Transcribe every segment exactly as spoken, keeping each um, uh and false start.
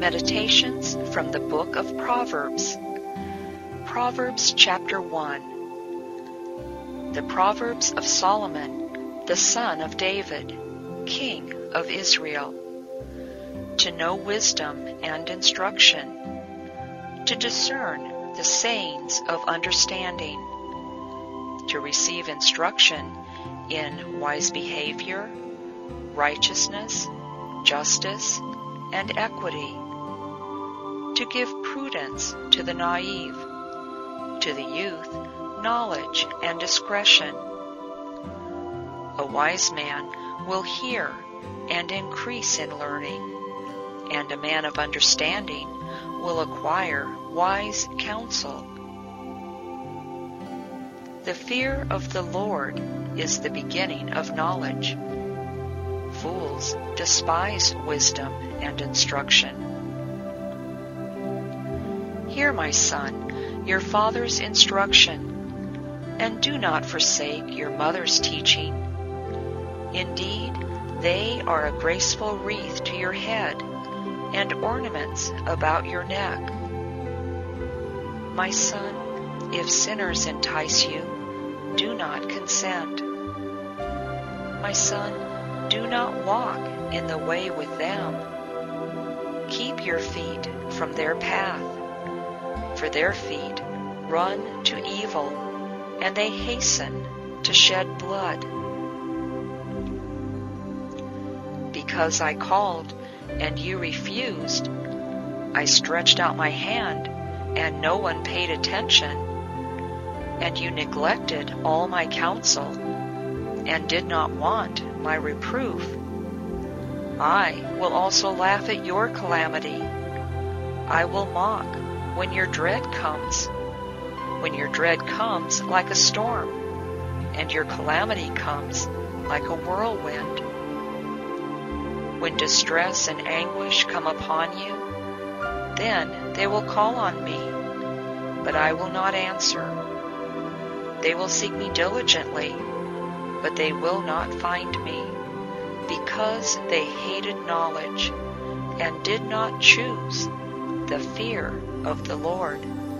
Meditations from the Book of Proverbs. Proverbs chapter one. The Proverbs of Solomon, the son of David, king of Israel. To know wisdom and instruction, to discern the sayings of understanding, to receive instruction in wise behavior, righteousness, justice, and equity, to give prudence to the naive, to the youth knowledge and discretion. A wise man will hear and increase in learning, and a man of understanding will acquire wise counsel. The fear of the Lord is the beginning of knowledge. Fools despise wisdom and instruction. Hear, my son, your father's instruction, and do not forsake your mother's teaching. Indeed, they are a graceful wreath to your head and ornaments about your neck. My son, if sinners entice you, do not consent. My son, do not walk in the way with them. Keep your feet from their path, for their feet run to evil, and they hasten to shed blood. Because I called, and you refused, I stretched out my hand, and no one paid attention, and you neglected all my counsel, and did not want my reproof. I will also laugh at your calamity. I will mock when your dread comes, when your dread comes like a storm, and your calamity comes like a whirlwind. When distress and anguish come upon you, then they will call on me, but I will not answer. They will seek me diligently, but they will not find me, because they hated knowledge and did not choose the fear of the Lord.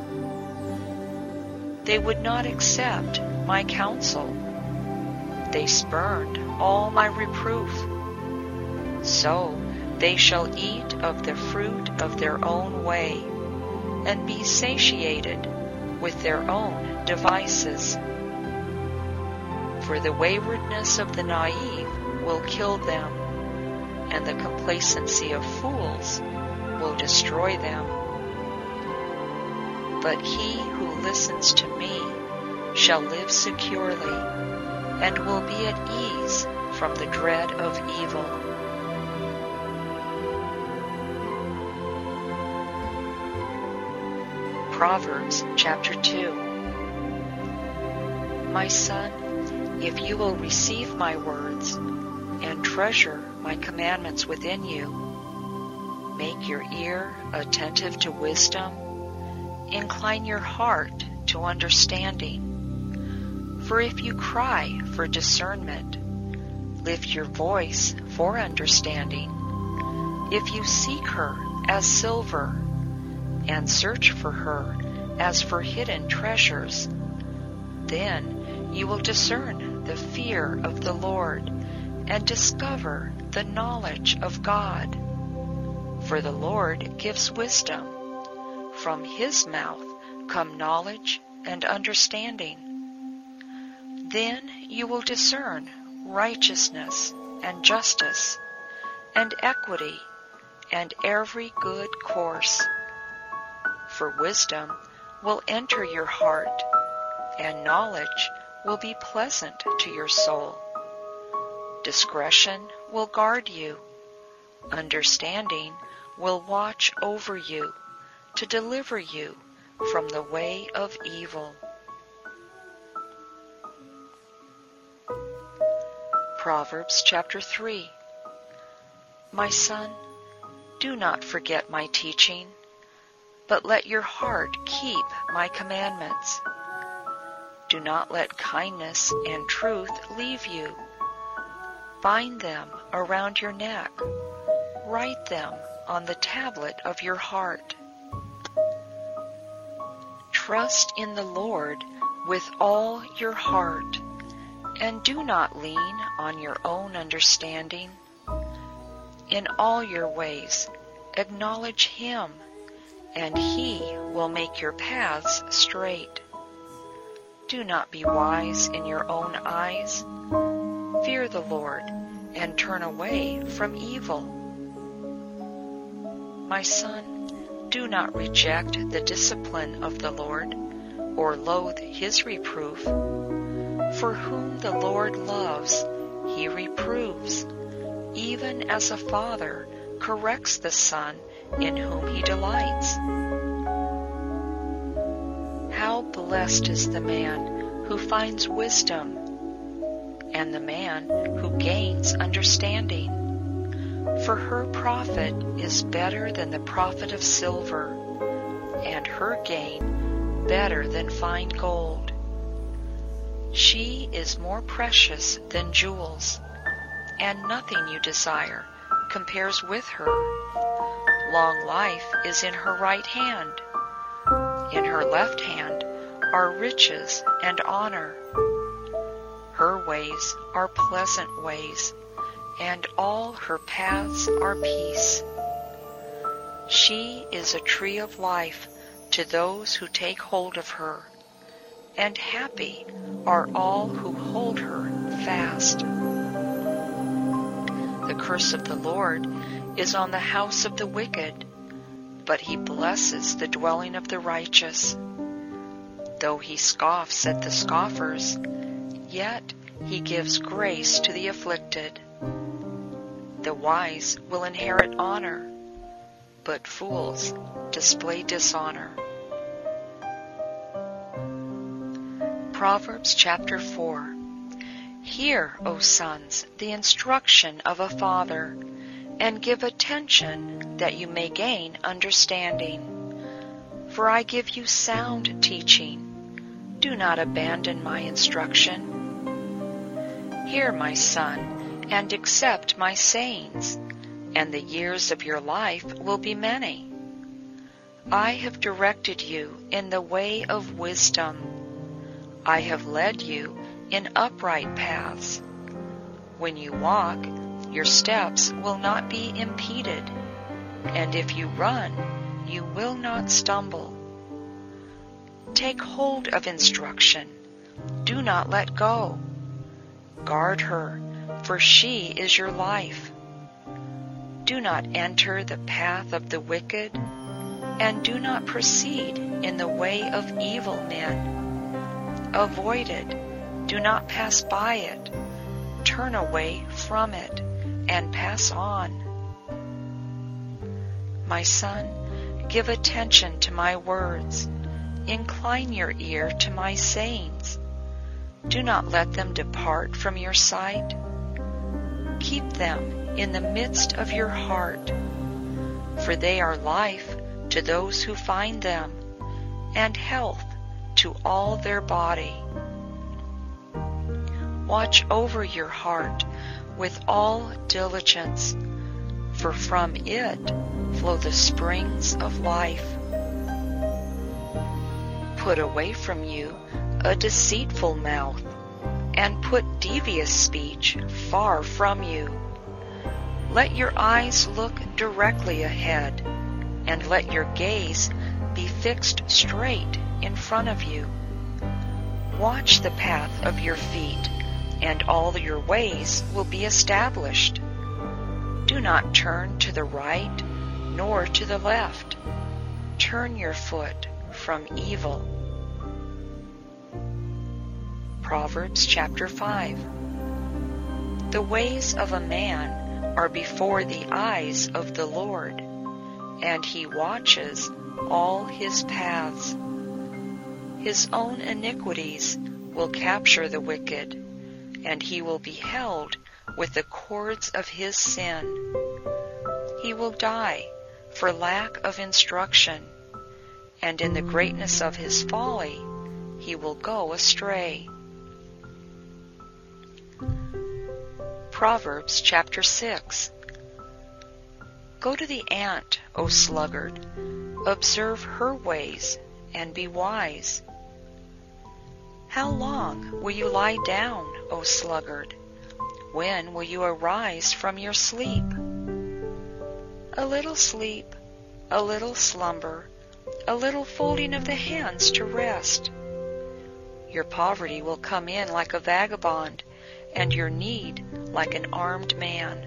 They would not accept my counsel. They spurned all my reproof. So they shall eat of the fruit of their own way, and be satiated with their own devices. For the waywardness of the naive will kill them, and the complacency of fools will destroy them. But he who listens to me shall live securely, and will be at ease from the dread of evil. Proverbs chapter two. My son, if you will receive my words and treasure my commandments within you, make your ear attentive to wisdom, incline your heart to understanding. For if you cry for discernment, lift your voice for understanding. If you seek her as silver, and search for her as for hidden treasures, then you will discern the fear of the Lord and discover the knowledge of God. For the Lord gives wisdom. From his mouth come knowledge and understanding. Then you will discern righteousness and justice and equity and every good course. For wisdom will enter your heart, and knowledge will be pleasant to your soul. Discretion will guard you. Understanding will watch over you, to deliver you from the way of evil. Proverbs chapter three. My son, do not forget my teaching, but let your heart keep my commandments. Do not let kindness and truth leave you. Bind them around your neck. Write them on the tablet of your heart. Trust in the Lord with all your heart, and do not lean on your own understanding. In all your ways acknowledge Him, and He will make your paths straight. Do not be wise in your own eyes. Fear the Lord and turn away from evil. My son, do not reject the discipline of the Lord or loathe His reproof. For whom the Lord loves, He reproves, even as a father corrects the son in whom he delights. How blessed is the man who finds wisdom, and the man who gains understanding. For her profit is better than the profit of silver, and her gain better than fine gold. She is more precious than jewels, and nothing you desire compares with her. Long life is in her right hand. In her left hand are riches and honor. Her ways are pleasant ways, and all her paths are peace. She is a tree of life to those who take hold of her, and happy are all who hold her fast. The curse of the Lord is on the house of the wicked, but He blesses the dwelling of the righteous. Though He scoffs at the scoffers, yet He gives grace to the afflicted. The wise will inherit honor, but fools display dishonor. Proverbs chapter four. Hear, O sons, the instruction of a father, and give attention that you may gain understanding. For I give you sound teaching. Do not abandon my instruction. Hear, my son, and accept my sayings, and the years of your life will be many. I have directed you in the way of wisdom. I have led you in upright paths. When you walk, your steps will not be impeded, and if you run, you will not stumble. Take hold of instruction. Do not let go. Guard her, for she is your life. Do not enter the path of the wicked, and do not proceed in the way of evil men. Avoid it. Do not pass by it. Turn away from it and pass on. My son, give attention to my words. Incline your ear to my sayings. Do not let them depart from your sight. Keep them in the midst of your heart, for they are life to those who find them, and health to all their body. Watch over your heart with all diligence, for from it flow the springs of life. Put away from you a deceitful mouth, and put devious speech far from you. Let your eyes look directly ahead, and let your gaze be fixed straight in front of you. Watch the path of your feet, and all your ways will be established. Do not turn to the right, nor to the left. Turn your foot from evil. Proverbs chapter five. The ways of a man are before the eyes of the Lord, and He watches all his paths. His own iniquities will capture the wicked, and he will be held with the cords of his sin. He will die for lack of instruction, and in the greatness of his folly he will go astray. Proverbs chapter six. Go to the ant, O sluggard, observe her ways, and be wise. How long will you lie down, O sluggard? When will you arise from your sleep? A little sleep, a little slumber, a little folding of the hands to rest. Your poverty will come in like a vagabond, and your need like an armed man.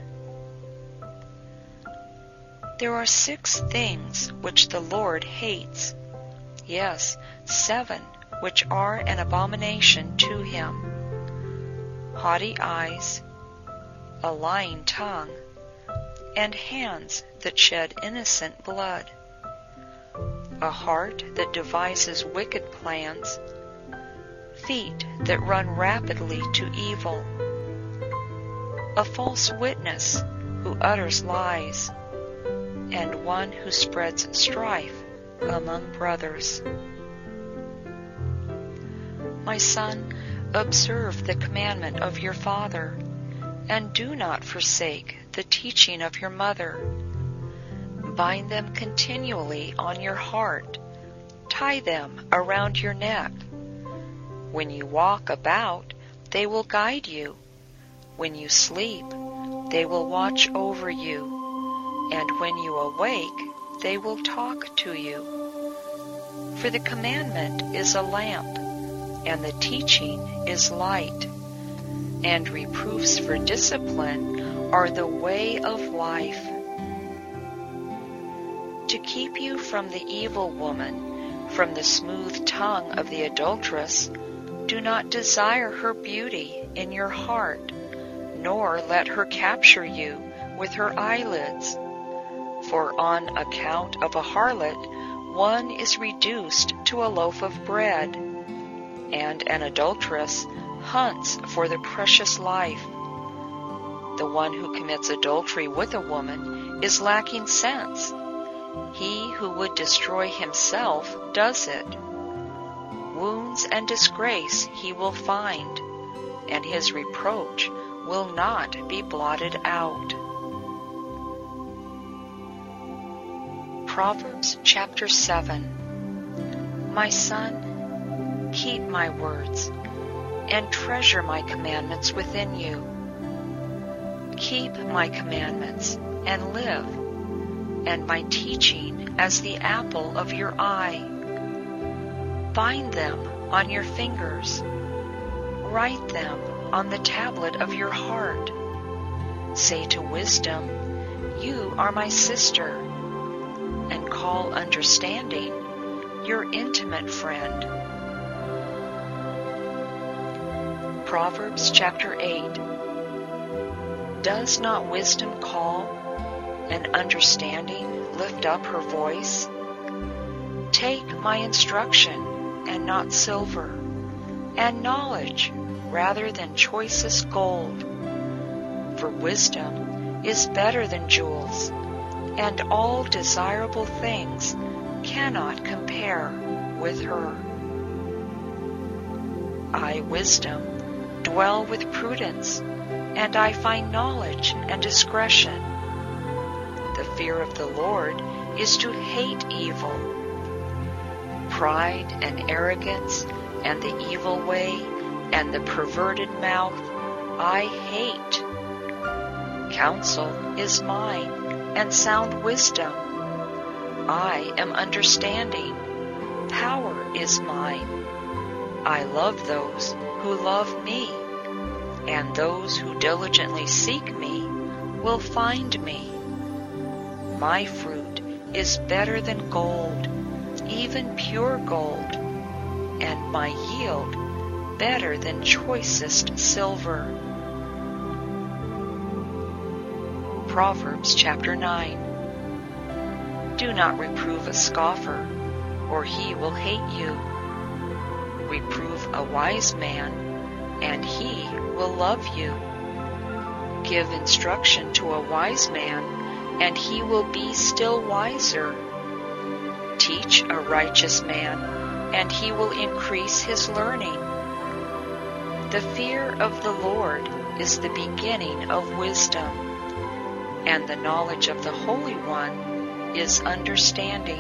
There are six things which the Lord hates, yes, seven which are an abomination to him: haughty eyes, a lying tongue, and hands that shed innocent blood, a heart that devises wicked plans, feet that run rapidly to evil, a false witness who utters lies, and one who spreads strife among brothers. My son, observe the commandment of your father, and do not forsake the teaching of your mother. Bind them continually on your heart, tie them around your neck. When you walk about, they will guide you. When you sleep, they will watch over you. And when you awake, they will talk to you. For the commandment is a lamp, and the teaching is light, and reproofs for discipline are the way of life. To keep you from the evil woman, from the smooth tongue of the adulteress, do not desire her beauty in your heart, nor let her capture you with her eyelids. For on account of a harlot, one is reduced to a loaf of bread, and an adulteress hunts for the precious life. The one who commits adultery with a woman is lacking sense. He who would destroy himself does it. Wounds and disgrace he will find, and his reproach will not be blotted out. Proverbs chapter seven. My son, keep my words, and treasure my commandments within you. Keep my commandments, and live, and my teaching as the apple of your eye. Bind them on your fingers. Write them on the tablet of your heart. Say to wisdom, you are my sister, and call understanding your intimate friend. Proverbs chapter eight. Does not wisdom call, and understanding lift up her voice? Take my instruction, and not silver, and knowledge rather than choicest gold. For wisdom is better than jewels, and all desirable things cannot compare with her. I, wisdom, dwell with prudence, and I find knowledge and discretion. The fear of the Lord is to hate evil. Pride and arrogance, and the evil way, and the perverted mouth, I hate. Counsel is mine, and sound wisdom. I am understanding. Power is mine. I love those who love me, and those who diligently seek me will find me. My fruit is better than gold, even pure gold, and my yield better than choicest silver. Proverbs chapter nine. Do not reprove a scoffer, or he will hate you. Reprove a wise man, and he will love you. Give instruction to a wise man, and he will be still wiser. Teach a righteous man, and he will increase his learning. The fear of the Lord is the beginning of wisdom, and the knowledge of the Holy One is understanding.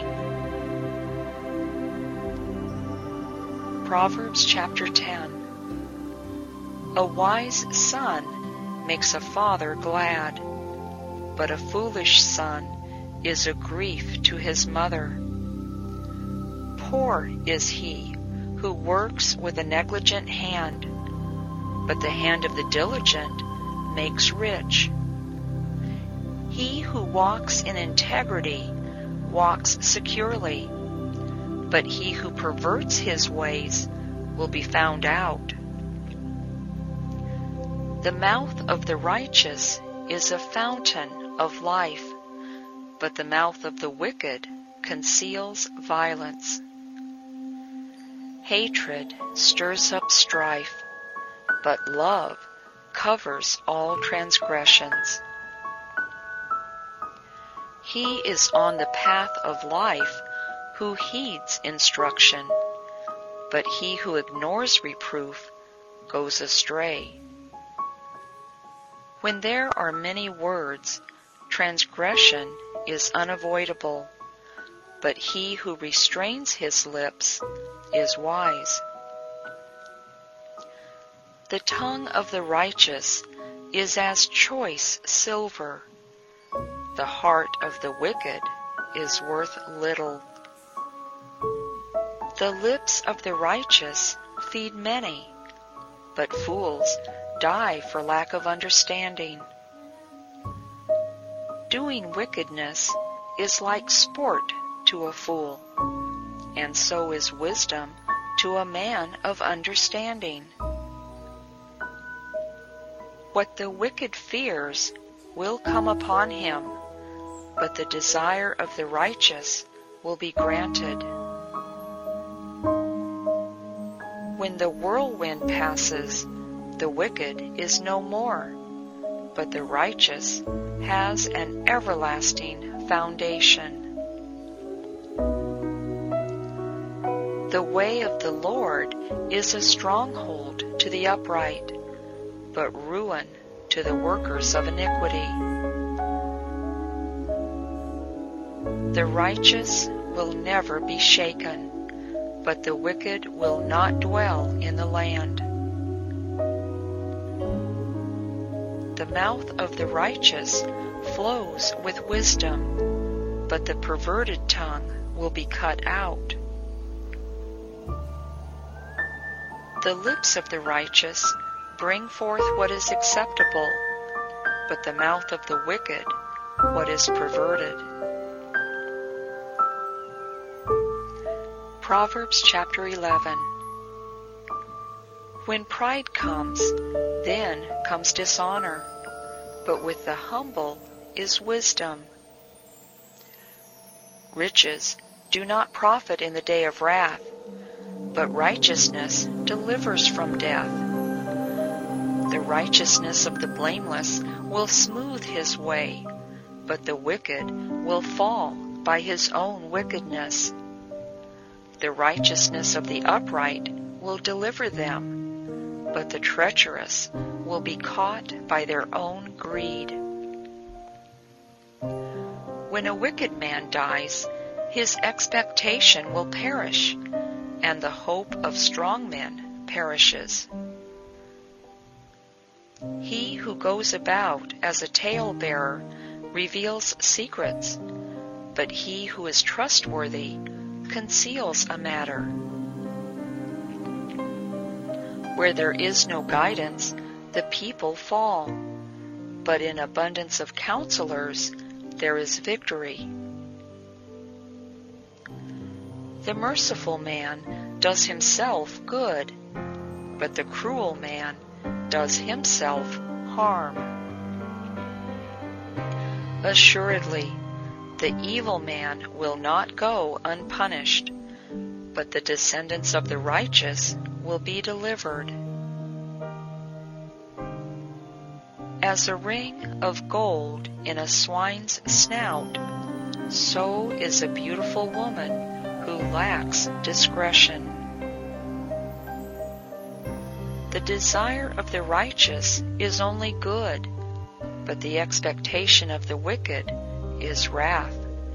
Proverbs chapter ten. A wise son makes a father glad, but a foolish son is a grief to his mother. Poor is he who works with a negligent hand, but the hand of the diligent makes rich. He who walks in integrity walks securely, but he who perverts his ways will be found out. The mouth of the righteous is a fountain of life, but the mouth of the wicked conceals violence. Hatred stirs up strife, but love covers all transgressions. He is on the path of life who heeds instruction, but he who ignores reproof goes astray. When there are many words, transgression is unavoidable, but he who restrains his lips is wise. The tongue of the righteous is as choice silver. The heart of the wicked is worth little. The lips of the righteous feed many, but fools die for lack of understanding. Doing wickedness is like sport to a fool, and so is wisdom to a man of understanding. What the wicked fears will come upon him, but the desire of the righteous will be granted. When the whirlwind passes, the wicked is no more, but the righteous has an everlasting foundation. The way of the Lord is a stronghold to the upright, but ruin to the workers of iniquity. The righteous will never be shaken, but the wicked will not dwell in the land. The mouth of the righteous flows with wisdom, but the perverted tongue will be cut out. The lips of the righteous bring forth what is acceptable, but the mouth of the wicked what is perverted. Proverbs chapter eleven. When pride comes, then comes dishonor, but with the humble is wisdom. Riches do not profit in the day of wrath, but righteousness delivers from death. The righteousness of the blameless will smooth his way, but the wicked will fall by his own wickedness. The righteousness of the upright will deliver them, but the treacherous will be caught by their own greed. When a wicked man dies, his expectation will perish, and the hope of strong men perishes. He who goes about as a talebearer reveals secrets, but he who is trustworthy conceals a matter. Where there is no guidance, the people fall, but in abundance of counselors there is victory. The merciful man does himself good, but the cruel man does himself harm. Assuredly, the evil man will not go unpunished, but the descendants of the righteous will be delivered. As a ring of gold in a swine's snout, so is a beautiful woman who lacks discretion. The desire of the righteous is only good, but the expectation of the wicked is wrath.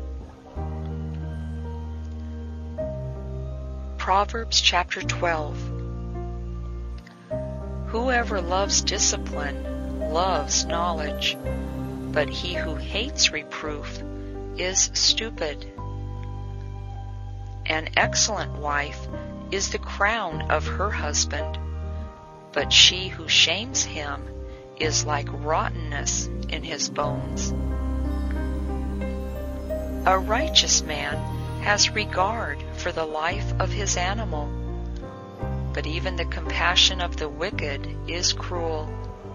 Proverbs chapter twelve. Whoever loves discipline loves knowledge, but he who hates reproof is stupid. An excellent wife is the crown of her husband, but she who shames him is like rottenness in his bones. A righteous man has regard for the life of his animal, but even the compassion of the wicked is cruel.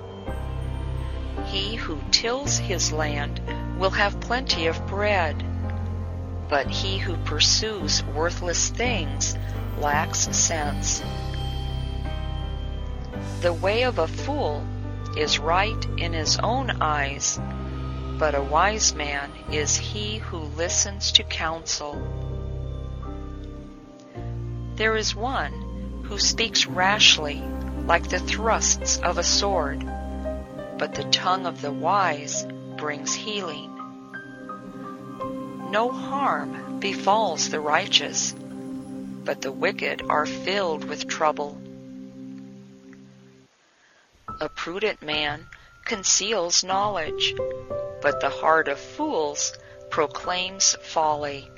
He who tills his land will have plenty of bread, but he who pursues worthless things lacks sense. The way of a fool is right in his own eyes, but a wise man is he who listens to counsel. There is one who speaks rashly, like the thrusts of a sword, but the tongue of the wise brings healing. No harm befalls the righteous, but the wicked are filled with trouble. A prudent man conceals knowledge, but the heart of fools proclaims folly.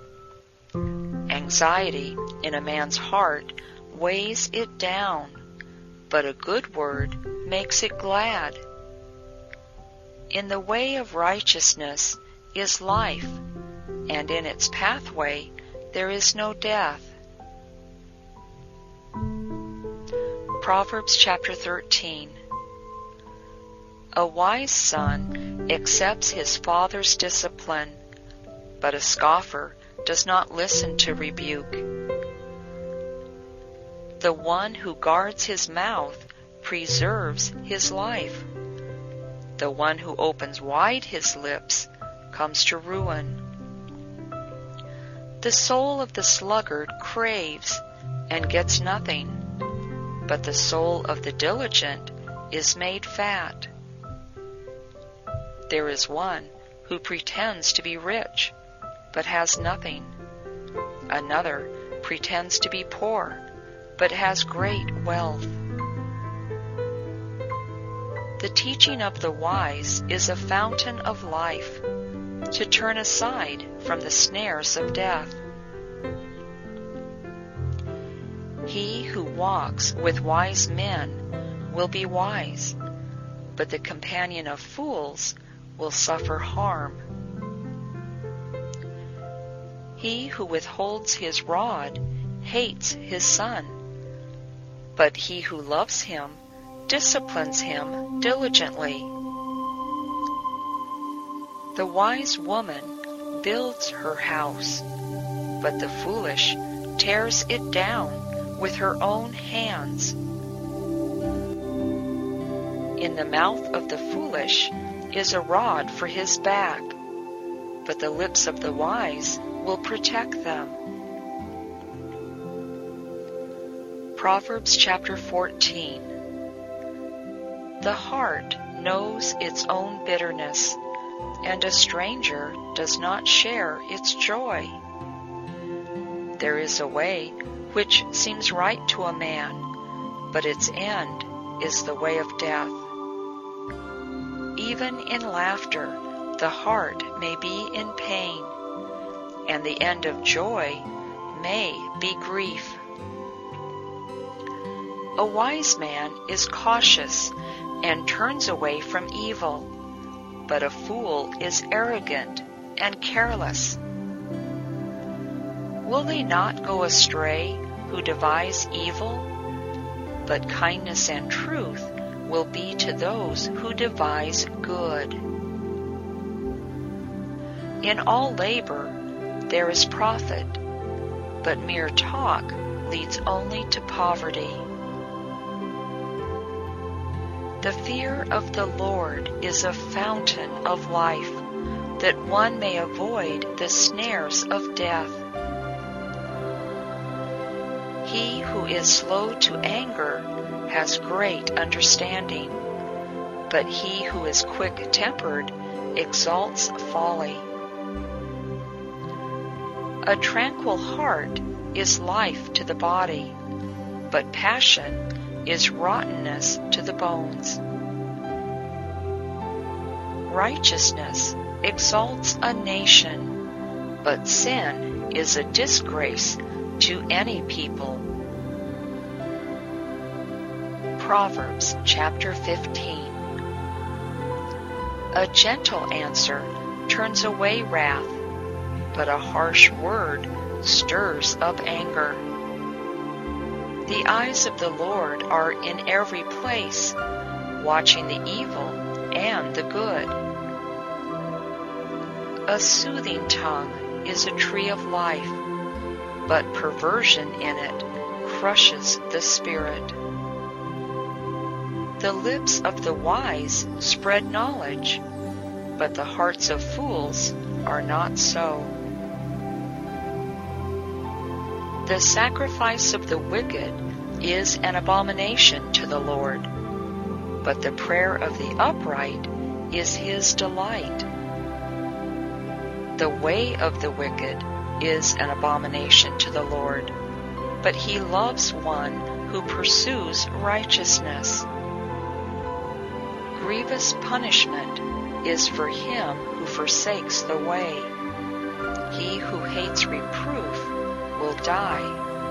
Anxiety in a man's heart weighs it down, but a good word makes it glad. In the way of righteousness is life, and in its pathway there is no death. Proverbs chapter thirteen. A wise son accepts his father's discipline, but a scoffer does not listen to rebuke. The one who guards his mouth preserves his life. The one who opens wide his lips comes to ruin. The soul of the sluggard craves and gets nothing, but the soul of the diligent is made fat. There is one who pretends to be rich, but has nothing. Another pretends to be poor, but has great wealth. The teaching of the wise is a fountain of life, to turn aside from the snares of death. He who walks with wise men will be wise, but the companion of fools will suffer harm. He who withholds his rod hates his son, but he who loves him disciplines him diligently. The wise woman builds her house, but the foolish tears it down with her own hands. In the mouth of the foolish is a rod for his back, but the lips of the wise will protect them. Proverbs chapter fourteen. The heart knows its own bitterness, and a stranger does not share its joy. There is a way which seems right to a man, but its end is the way of death. Even in laughter, the heart may be in pain, and the end of joy may be grief. A wise man is cautious and turns away from evil, but a fool is arrogant and careless. Will they not go astray who devise evil? But kindness and truth will be to those who devise good. In all labor there is profit, but mere talk leads only to poverty. The fear of the Lord is a fountain of life, that one may avoid the snares of death. He who is slow to anger has great understanding, but he who is quick-tempered exalts folly. A tranquil heart is life to the body, but passion is rottenness to the bones. Righteousness exalts a nation, but sin is a disgrace to any people. Proverbs chapter fifteen. A gentle answer turns away wrath, but a harsh word stirs up anger. The eyes of the Lord are in every place, watching the evil and the good. A soothing tongue is a tree of life, but perversion in it crushes the spirit. The lips of the wise spread knowledge, but the hearts of fools are not so. The sacrifice of the wicked is an abomination to the Lord, but the prayer of the upright is his delight. The way of the wicked is an abomination to the Lord, but he loves one who pursues righteousness. Grievous punishment is for him who forsakes the way. He who hates reproof will die.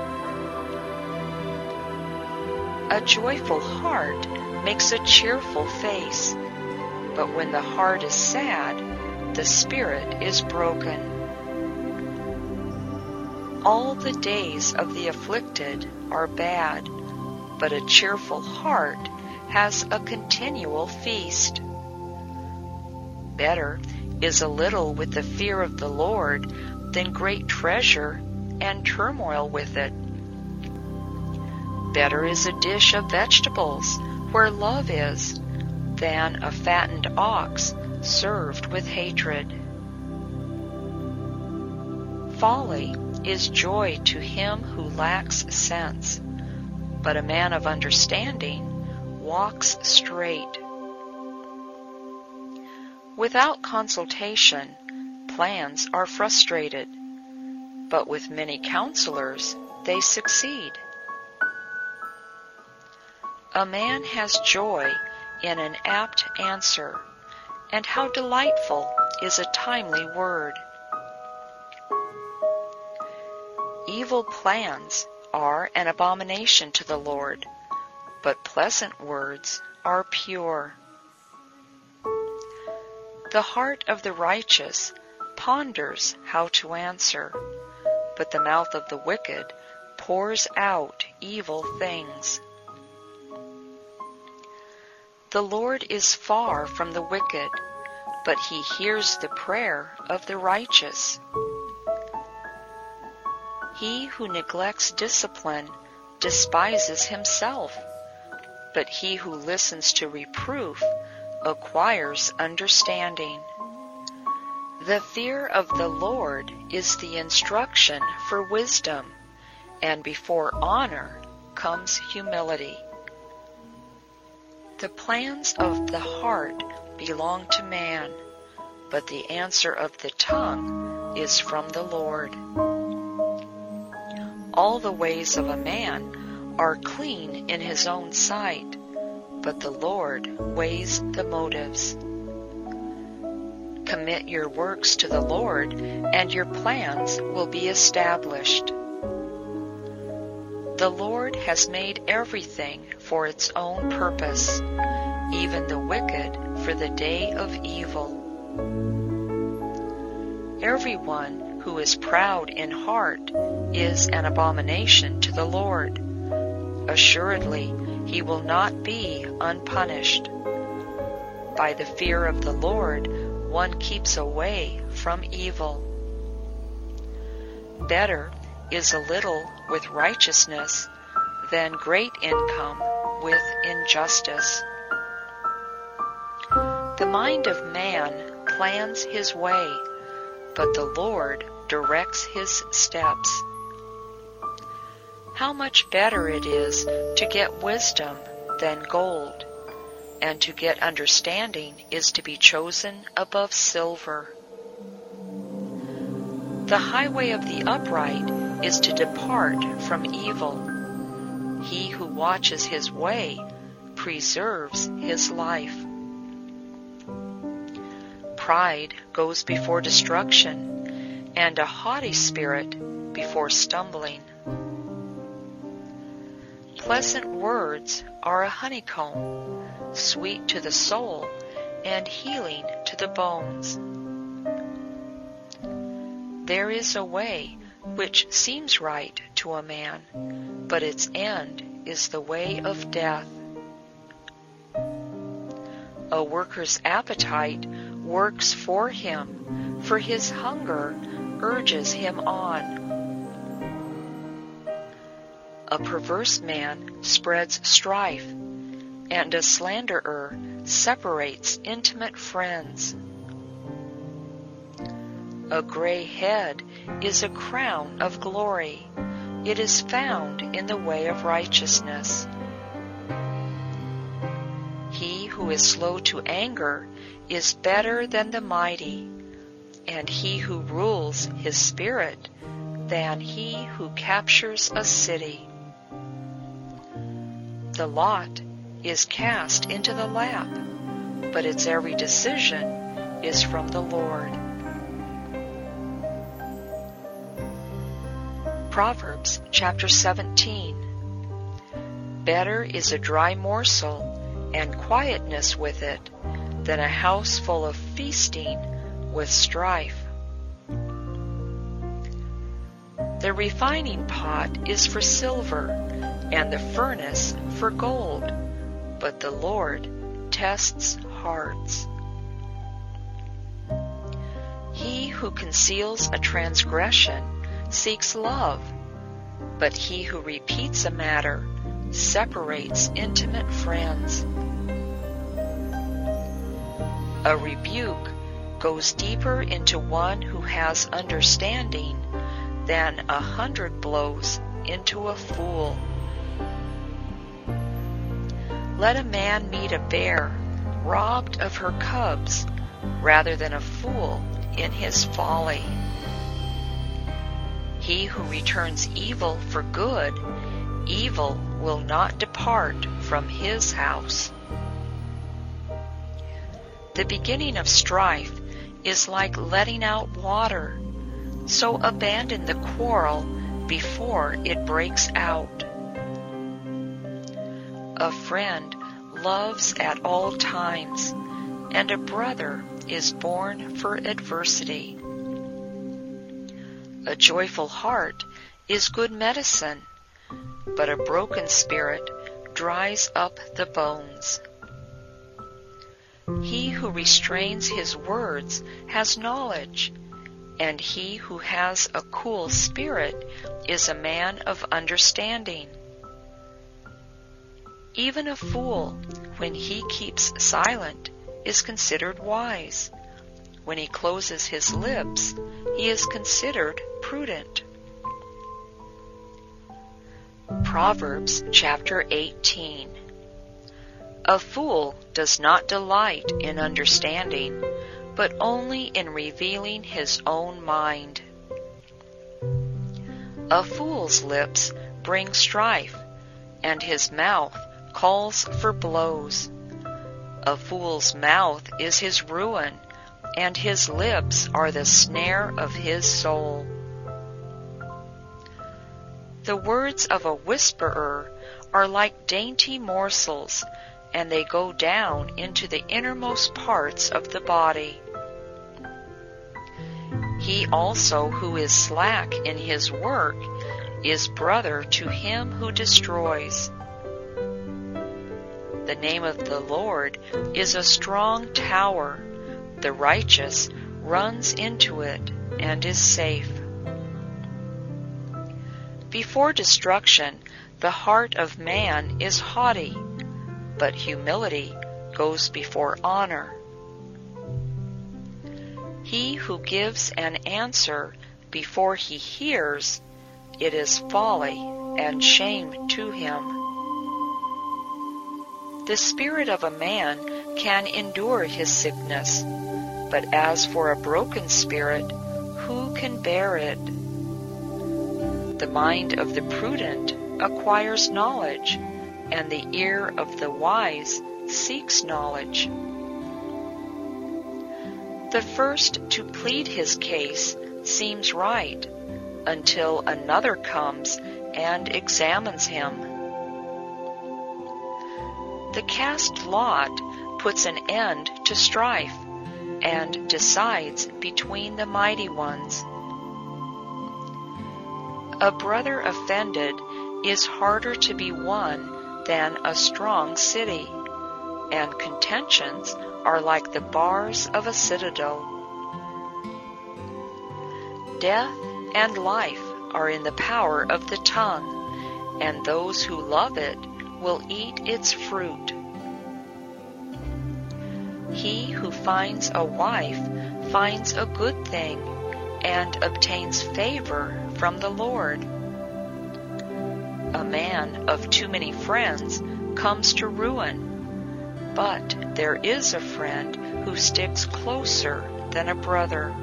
A joyful heart makes a cheerful face, but when the heart is sad, the spirit is broken. All the days of the afflicted are bad, but a cheerful heart has a continual feast. Better is a little with the fear of the Lord than great treasure and turmoil with it. Better is a dish of vegetables where love is than a fattened ox served with hatred. Folly is joy to him who lacks sense, but a man of understanding walks straight. Without consultation, plans are frustrated, but with many counselors they succeed. A man has joy in an apt answer, and how delightful is a timely word. Evil plans are an abomination to the Lord, but pleasant words are pure. The heart of the righteous ponders how to answer, but the mouth of the wicked pours out evil things. The Lord is far from the wicked, but he hears the prayer of the righteous. He who neglects discipline despises himself, but he who listens to reproof acquires understanding. The fear of the Lord is the instruction for wisdom, and before honor comes humility. The plans of the heart belong to man, but the answer of the tongue is from the Lord. All the ways of a man are clean in his own sight, but the Lord weighs the motives. Commit your works to the Lord, and your plans will be established. The Lord has made everything for its own purpose, even the wicked for the day of evil. Everyone who is proud in heart is an abomination to the Lord. Assuredly, he will not be unpunished. By the fear of the Lord, one keeps away from evil. Better is a little with righteousness than great income with injustice. The mind of man plans his way, but the Lord directs his steps. How much better it is to get wisdom than gold, and to get understanding is to be chosen above silver. The highway of the upright is to depart from evil. He who watches his way preserves his life. Pride goes before destruction, and a haughty spirit before stumbling. Pleasant words are a honeycomb, sweet to the soul and healing to the bones. There is a way which seems right to a man, but its end is the way of death. A worker's appetite works for him, for his hunger urges him on. A perverse man spreads strife, and a slanderer separates intimate friends. A gray head is a crown of glory. It is found in the way of righteousness. He who is slow to anger is better than the mighty, and he who rules his spirit than he who captures a city. The lot is cast into the lap, but its every decision is from the Lord. Proverbs chapter seventeen. Better is a dry morsel and quietness with it than a house full of feasting with strife. The refining pot is for silver, and the furnace for gold, but the Lord tests hearts. He who conceals a transgression seeks love, but he who repeats a matter separates intimate friends. A rebuke goes deeper into one who has understanding than a hundred blows into a fool. Let a man meet a bear robbed of her cubs rather than a fool in his folly. He who returns evil for good, evil will not depart from his house. The beginning of strife is like letting out water, so abandon the quarrel before it breaks out. A friend loves at all times, and a brother is born for adversity. A joyful heart is good medicine, but a broken spirit dries up the bones. He who restrains his words has knowledge, and he who has a cool spirit is a man of understanding. Even a fool, when he keeps silent, is considered wise. When he closes his lips, he is considered prudent. Proverbs chapter eighteen. A fool does not delight in understanding, but only in revealing his own mind. A fool's lips bring strife, and his mouth calls for blows. A fool's mouth is his ruin, and his lips are the snare of his soul. The words of a whisperer are like dainty morsels, and they go down into the innermost parts of the body. He also who is slack in his work is brother to him who destroys. The name of the Lord is a strong tower. The righteous runs into it and is safe. Before destruction, the heart of man is haughty, but humility goes before honor. He who gives an answer before he hears, it is folly and shame to him. The spirit of a man can endure his sickness, but as for a broken spirit, who can bear it? The mind of the prudent acquires knowledge, and the ear of the wise seeks knowledge. The first to plead his case seems right, until another comes and examines him. The cast lot puts an end to strife, and decides between the mighty ones. A brother offended is harder to be won than a strong city, and contentions are like the bars of a citadel. Death and life are in the power of the tongue, and those who love it will eat its fruit. He who finds a wife finds a good thing and obtains favor from the Lord. A man of too many friends comes to ruin, but there is a friend who sticks closer than a brother.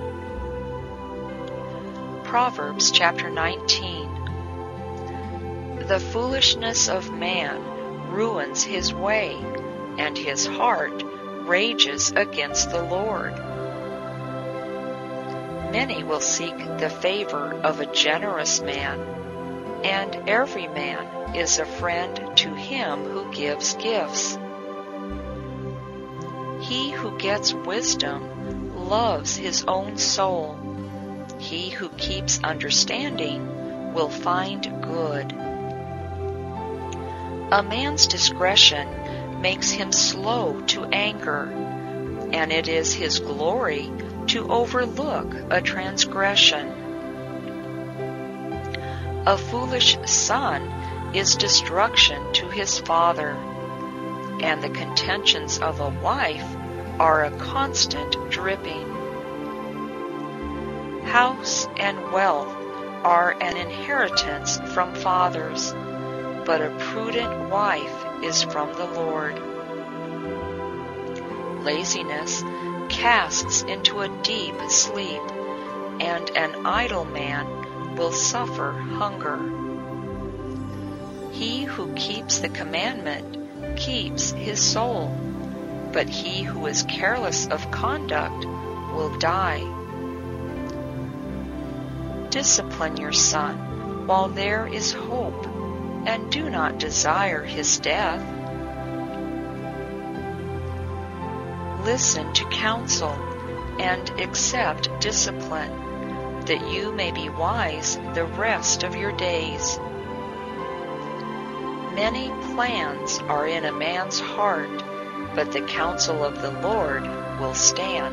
Proverbs chapter nineteen. The foolishness of man ruins his way, and his heart rages against the Lord. Many will seek the favor of a generous man, and every man is a friend to him who gives gifts. He who gets wisdom loves his own soul. He who keeps understanding will find good. A man's discretion makes him slow to anger, and it is his glory to overlook a transgression. A foolish son is destruction to his father, and the contentions of a wife are a constant dripping. House and wealth are an inheritance from fathers, but a prudent wife is from the Lord. Laziness casts into a deep sleep, and an idle man will suffer hunger. He who keeps the commandment keeps his soul, but he who is careless of conduct will die. Discipline your son while there is hope, and do not desire his death. Listen to counsel and accept discipline, that you may be wise the rest of your days. Many plans are in a man's heart, but the counsel of the Lord will stand.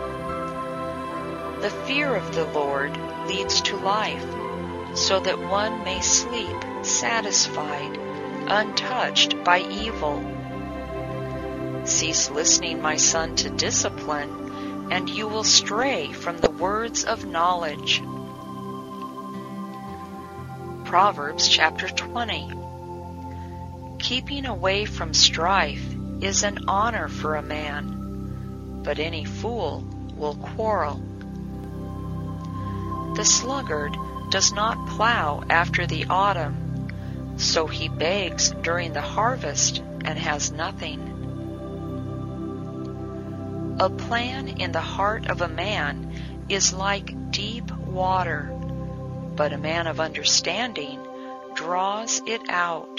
The fear of the Lord leads to life, so that one may sleep satisfied, untouched by evil. Cease listening, my son, to discipline, and you will stray from the words of knowledge. Proverbs chapter twenty. Keeping away from strife is an honor for a man, but any fool will quarrel. The sluggard does not plow after the autumn, so he begs during the harvest and has nothing. A plan in the heart of a man is like deep water, but a man of understanding draws it out.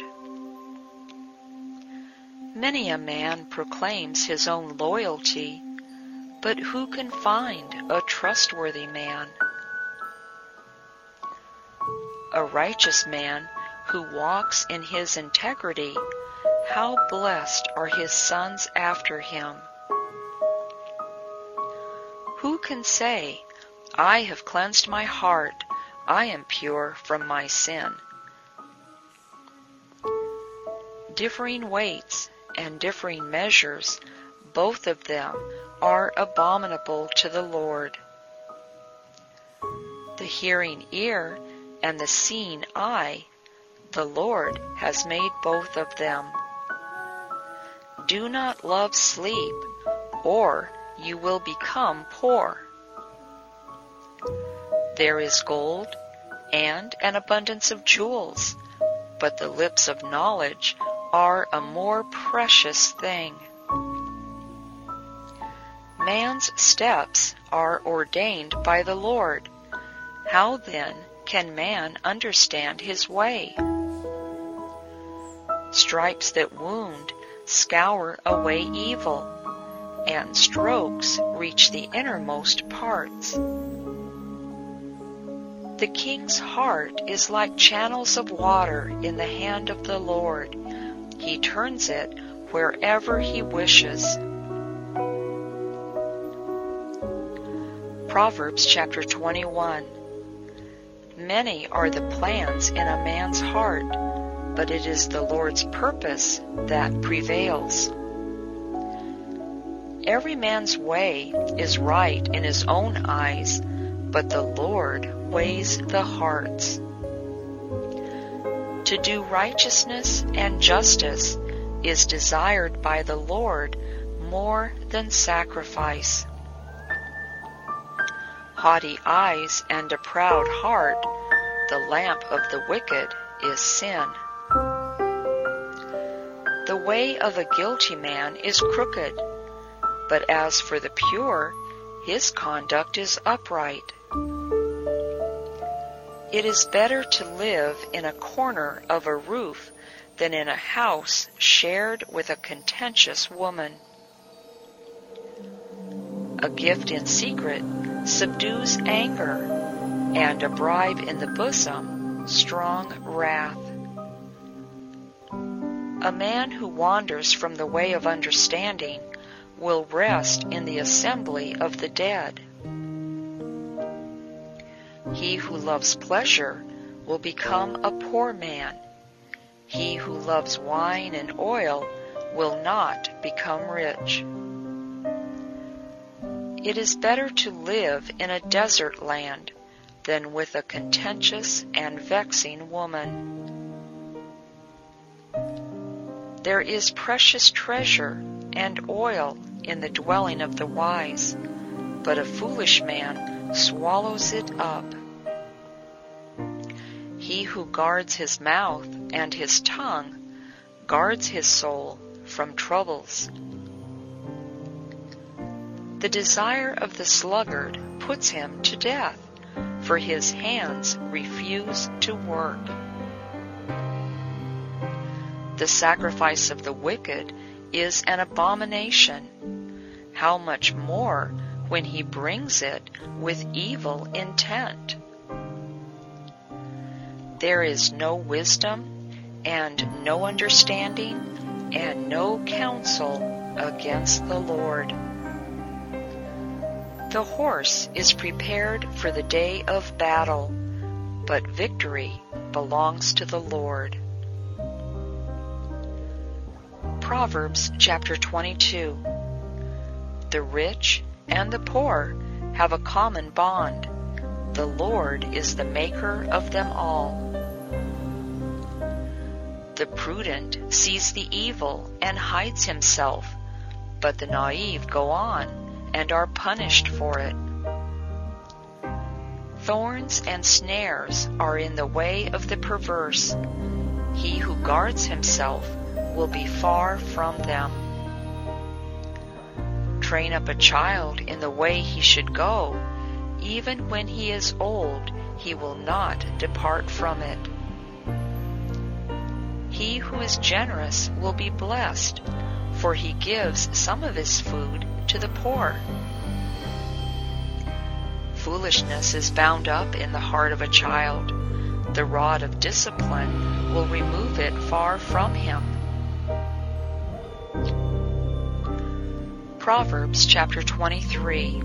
Many a man proclaims his own loyalty, but who can find a trustworthy man? A righteous man who walks in his integrity, how blessed are his sons after him. Who can say, I have cleansed my heart, I am pure from my sin? Differing weights and differing measures, both of them are abominable to the Lord. The hearing ear and the seeing eye, the Lord has made both of them. Do not love sleep, or you will become poor. There is gold and an abundance of jewels, but the lips of knowledge are a more precious thing. Man's steps are ordained by the Lord. How then can man understand his way? Stripes that wound scour away evil, and strokes reach the innermost parts. The king's heart is like channels of water in the hand of the Lord. He turns it wherever he wishes. Proverbs chapter twenty-one. Many are the plans in a man's heart, but it is the Lord's purpose that prevails. Every man's way is right in his own eyes, but the Lord weighs the hearts. To do righteousness and justice is desired by the Lord more than sacrifice. Haughty eyes and a proud heart, the lamp of the wicked is sin. The way of a guilty man is crooked, but as for the pure, his conduct is upright. It is better to live in a corner of a roof than in a house shared with a contentious woman. A gift in secret subdues anger, and a bribe in the bosom strong wrath. A man who wanders from the way of understanding will rest in the assembly of the dead. He who loves pleasure will become a poor man. He who loves wine and oil will not become rich. It is better to live in a desert land than with a contentious and vexing woman. There is precious treasure and oil in the dwelling of the wise, but a foolish man swallows it up. He who guards his mouth and his tongue guards his soul from troubles. The desire of the sluggard puts him to death, for his hands refuse to work. The sacrifice of the wicked is an abomination. How much more when he brings it with evil intent? There is no wisdom and no understanding and no counsel against the Lord. The horse is prepared for the day of battle, but victory belongs to the Lord. Proverbs chapter twenty-two. The rich and the poor have a common bond. The Lord is the maker of them all. The prudent sees the evil and hides himself, but the naive go on and are punished for it. Thorns and snares are in the way of the perverse. He who guards himself will be far from them. Train up a child in the way he should go. Even when he is old, he will not depart from it. He who is generous will be blessed, for he gives some of his food to the poor. Foolishness is bound up in the heart of a child. The rod of discipline will remove it far from him. Proverbs chapter twenty-three.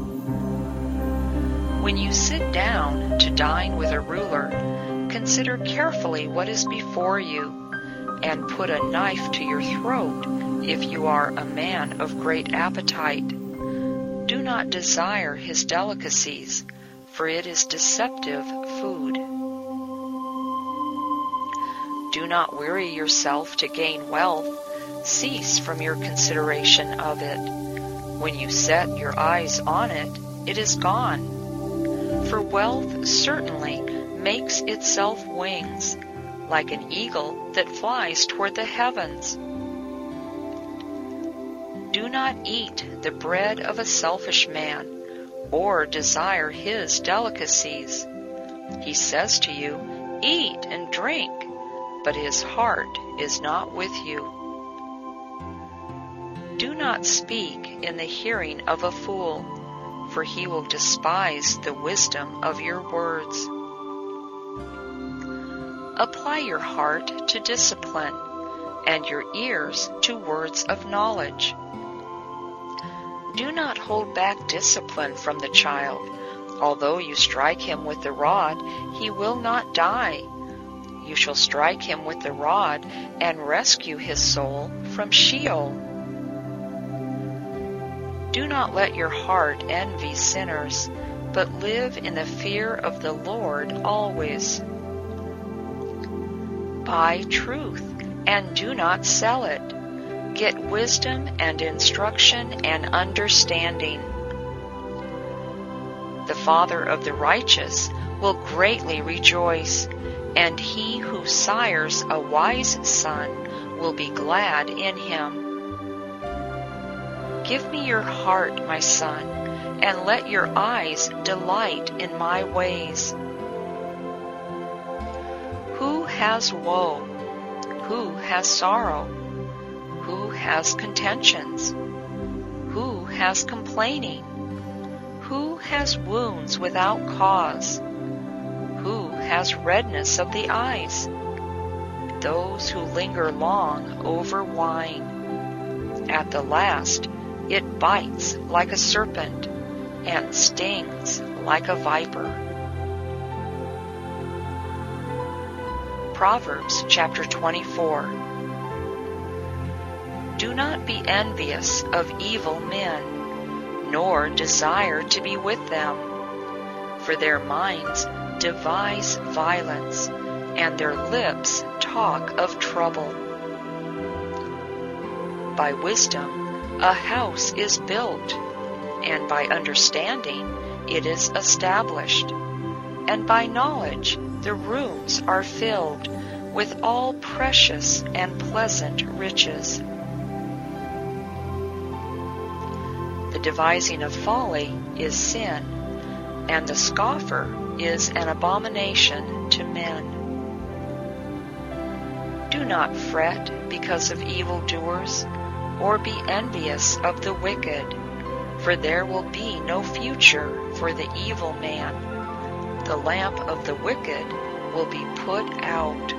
When you sit down to dine with a ruler, consider carefully what is before you, and put a knife to your throat if you are a man of great appetite. Do not desire his delicacies, for it is deceptive food. Do not weary yourself to gain wealth, cease from your consideration of it. When you set your eyes on it, it is gone. For wealth certainly makes itself wings, like an eagle that flies toward the heavens. Do not eat the bread of a selfish man, or desire his delicacies. He says to you, "Eat and drink," but his heart is not with you. Do not speak in the hearing of a fool, for he will despise the wisdom of your words. Apply your heart to discipline, and your ears to words of knowledge. Do not hold back discipline from the child. Although you strike him with the rod, he will not die. You shall strike him with the rod and rescue his soul from Sheol. Do not let your heart envy sinners, but live in the fear of the Lord always. Buy truth and do not sell it. Get wisdom and instruction and understanding. The father of the righteous will greatly rejoice, and he who sires a wise son will be glad in him. Give me your heart, my son, and let your eyes delight in my ways. Who has woe? Who has sorrow? Who has contentions? Who has complaining? Who has wounds without cause? Who has redness of the eyes? Those who linger long over wine. At the last, it bites like a serpent and stings like a viper. Proverbs chapter twenty-four. Do not be envious of evil men, nor desire to be with them, for their minds devise violence, and their lips talk of trouble. By wisdom a house is built, and by understanding it is established, and by knowledge the rooms are filled with all precious and pleasant riches. The devising of folly is sin, and the scoffer is an abomination to men. Do not fret because of evildoers, or be envious of the wicked, for there will be no future for the evil man. The lamp of the wicked will be put out.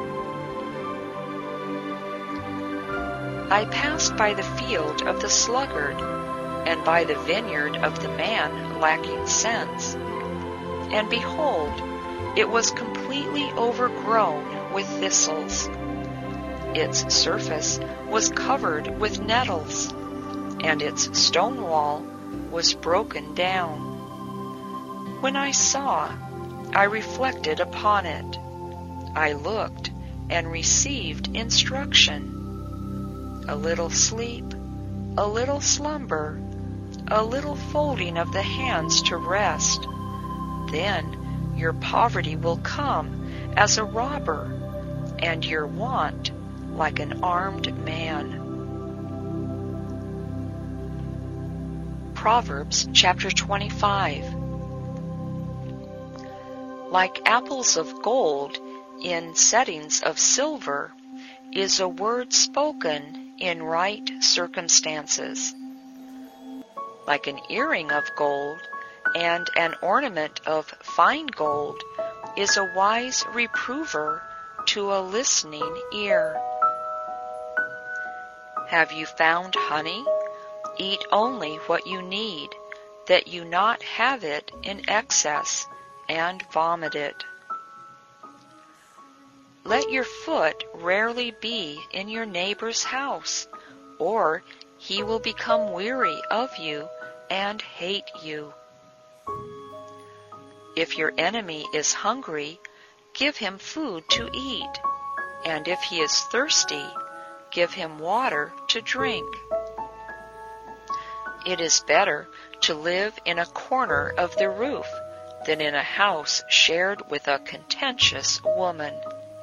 I passed by the field of the sluggard, and by the vineyard of the man lacking sense. And behold, it was completely overgrown with thistles. Its surface was covered with nettles, and its stone wall was broken down. When I saw, I reflected upon it. I looked and received instruction. A little sleep, a little slumber, a little folding of the hands to rest. Then your poverty will come as a robber, and your want like an armed man. Proverbs chapter twenty-five. Like apples of gold in settings of silver is a word spoken in right circumstances. Like an earring of gold and an ornament of fine gold is a wise reprover to a listening ear. Have you found honey? Eat only what you need, that you not have it in excess and vomit it. Let your foot rarely be in your neighbor's house, or he will become weary of you and hate you. If your enemy is hungry, give him food to eat, and if he is thirsty, give him water to drink. It is better to live in a corner of the roof than in a house shared with a contentious woman.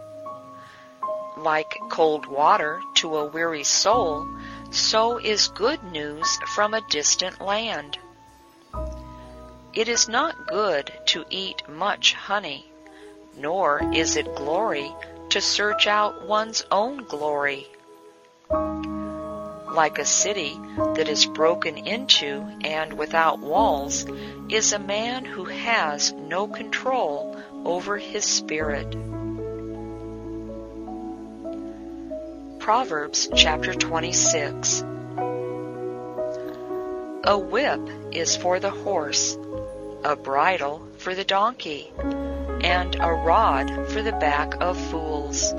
Like cold water to a weary soul, so is good news from a distant land. It is not good to eat much honey, nor is it glory to search out one's own glory. Like a city that is broken into and without walls is a man who has no control over his spirit. Proverbs chapter twenty-six. A whip is for the horse, a bridle for the donkey, and a rod for the back of fools.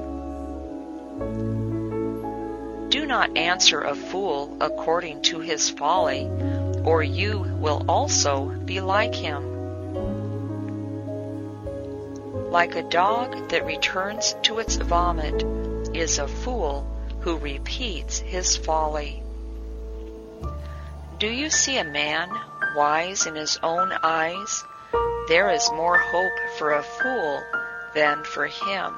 Do not answer a fool according to his folly, or you will also be like him. Like a dog that returns to its vomit is a fool who repeats his folly. Do you see a man wise in his own eyes? There is more hope for a fool than for him.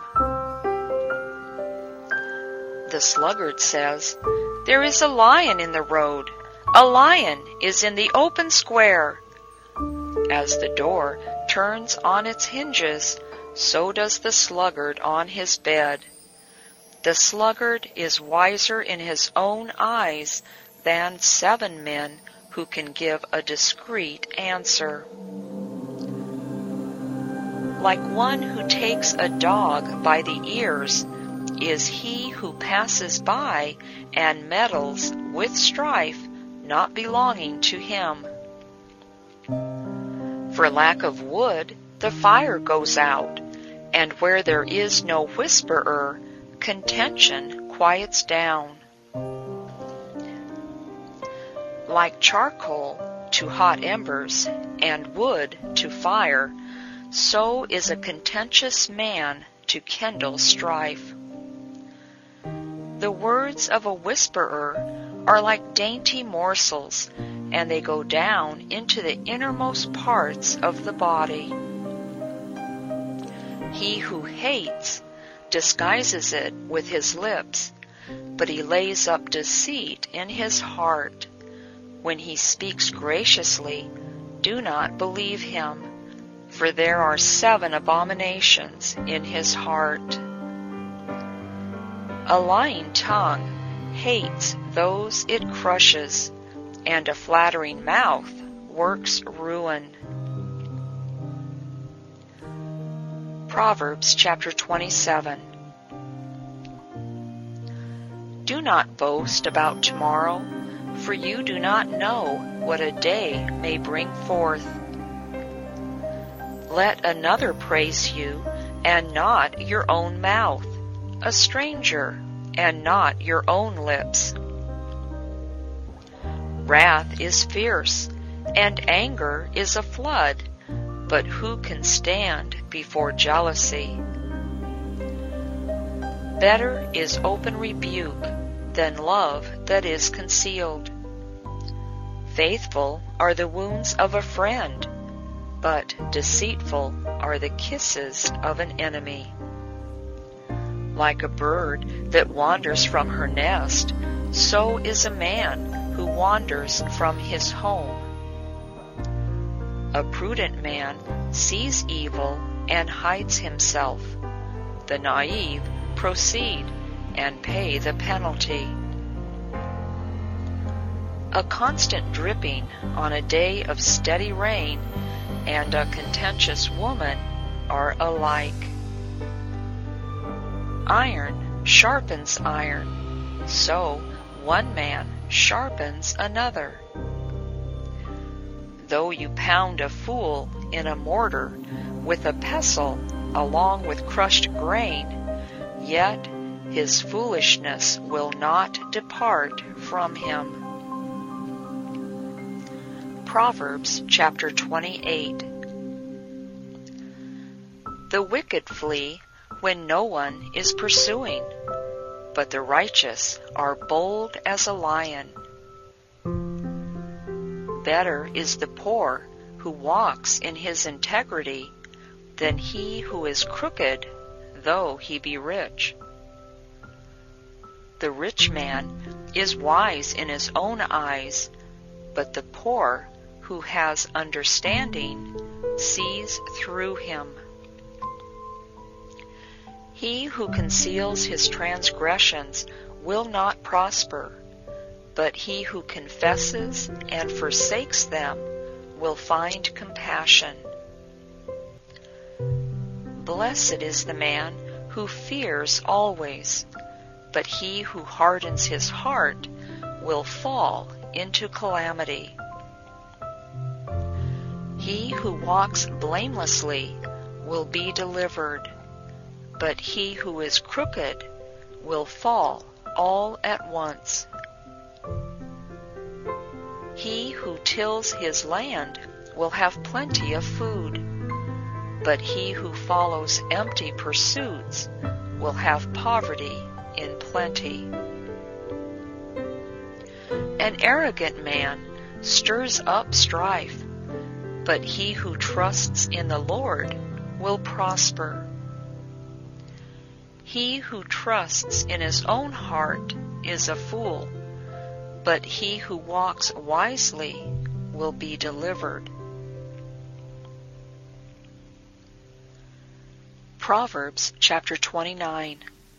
The sluggard says, "There is a lion in the road. A lion is in the open square." As the door turns on its hinges, so does the sluggard on his bed. The sluggard is wiser in his own eyes than seven men who can give a discreet answer. Like one who takes a dog by the ears is he who passes by and meddles with strife not belonging to him. For lack of wood, the fire goes out, and where there is no whisperer, contention quiets down. Like charcoal to hot embers and wood to fire, so is a contentious man to kindle strife. The words of a whisperer are like dainty morsels, and they go down into the innermost parts of the body. He who hates disguises it with his lips, but he lays up deceit in his heart. When he speaks graciously, do not believe him, for there are seven abominations in his heart. A lying tongue hates those it crushes, and a flattering mouth works ruin. Proverbs chapter twenty-seven. Do not boast about tomorrow, for you do not know what a day may bring forth. Let another praise you, and not your own mouth, a stranger, and not your own lips. Wrath is fierce, and anger is a flood, but who can stand before jealousy? Better is open rebuke than love that is concealed. Faithful are the wounds of a friend, but deceitful are the kisses of an enemy. Like a bird that wanders from her nest, so is a man who wanders from his home. A prudent man sees evil and hides himself. The naive proceed and pay the penalty. A constant dripping on a day of steady rain and a contentious woman are alike. Iron sharpens iron, so one man sharpens another. Though you pound a fool in a mortar with a pestle along with crushed grain, yet his foolishness will not depart from him. Proverbs chapter twenty-eight. The wicked flee when no one is pursuing, but the righteous are bold as a lion. Better is the poor who walks in his integrity than he who is crooked, though he be rich. The rich man is wise in his own eyes, but the poor who has understanding sees through him. He who conceals his transgressions will not prosper, but he who confesses and forsakes them will find compassion. Blessed is the man who fears always, but he who hardens his heart will fall into calamity. He who walks blamelessly will be delivered, but he who is crooked will fall all at once. He who tills his land will have plenty of food, but he who follows empty pursuits will have poverty in plenty. An arrogant man stirs up strife, but he who trusts in the Lord will prosper. He who trusts in his own heart is a fool, but he who walks wisely will be delivered. Proverbs chapter twenty-nine.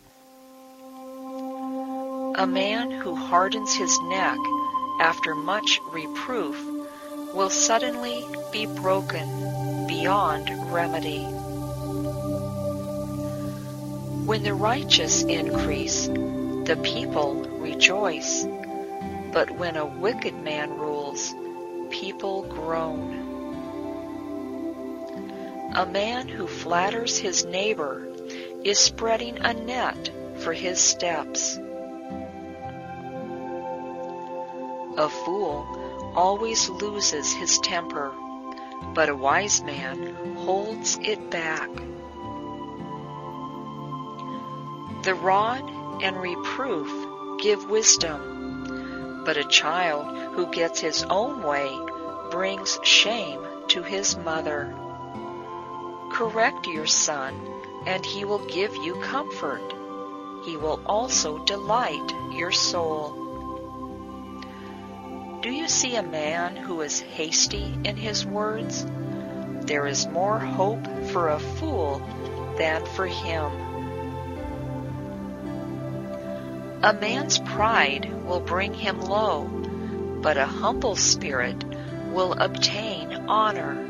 A man who hardens his neck after much reproof will suddenly be broken beyond remedy. When the righteous increase, the people rejoice, but when a wicked man rules, people groan. A man who flatters his neighbor is spreading a net for his steps. A fool always loses his temper, but a wise man holds it back. The rod and reproof give wisdom, but a child who gets his own way brings shame to his mother. Correct your son, and he will give you comfort. He will also delight your soul. Do you see a man who is hasty in his words? There is more hope for a fool than for him. A man's pride will bring him low, but a humble spirit will obtain honor.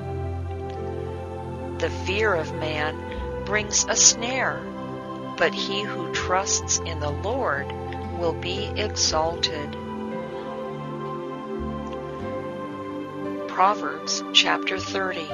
The fear of man brings a snare, but he who trusts in the Lord will be exalted. Proverbs chapter thirty.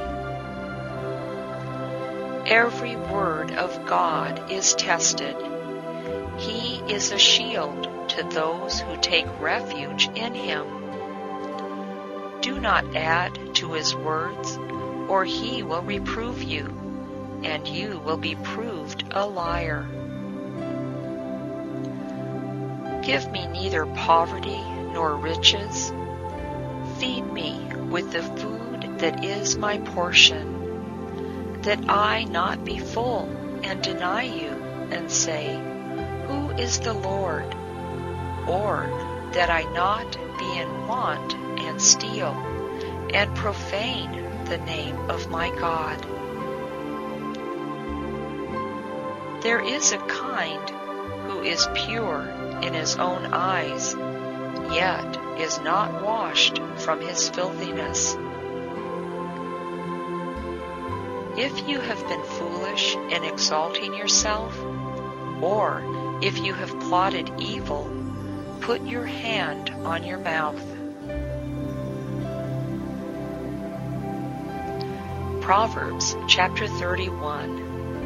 Every word of God is tested. He is a shield to those who take refuge in him. Do not add to his words, or he will reprove you, and you will be proved a liar. Give me neither poverty nor riches. Feed me with the food that is my portion, that I not be full and deny you and say, Who is the Lord? Or that I not be in want and steal, and profane the name of my God. There is a kind who is pure in his own eyes, yet is not washed from his filthiness. If you have been foolish in exalting yourself, or if you have plotted evil, put your hand on your mouth. Proverbs chapter thirty-one.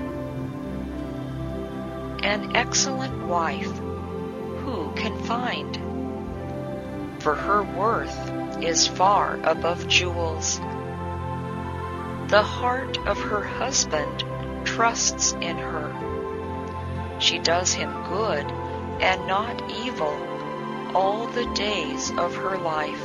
An excellent wife, who can find? For her worth is far above jewels. The heart of her husband trusts in her. She does him good and not evil all the days of her life.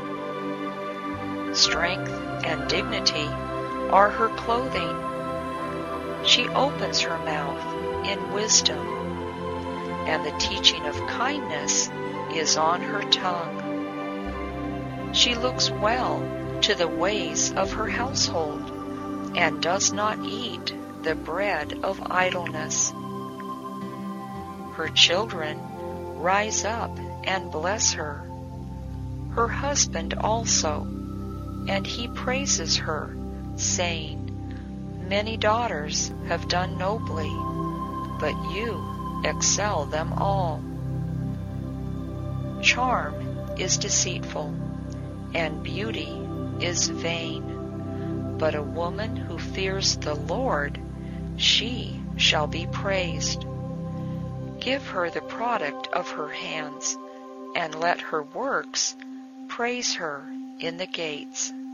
Strength and dignity are her clothing. She opens her mouth in wisdom, and the teaching of kindness is on her tongue. She looks well to the ways of her household, and does not eat the bread of idleness. Her children rise up and bless her, her husband also, and he praises her, saying, Many daughters have done nobly, but you excel them all. Charm is deceitful, and beauty is vain, but a woman who fears the Lord, she shall be praised. Give her the product of her hands, and let her works praise her in the gates.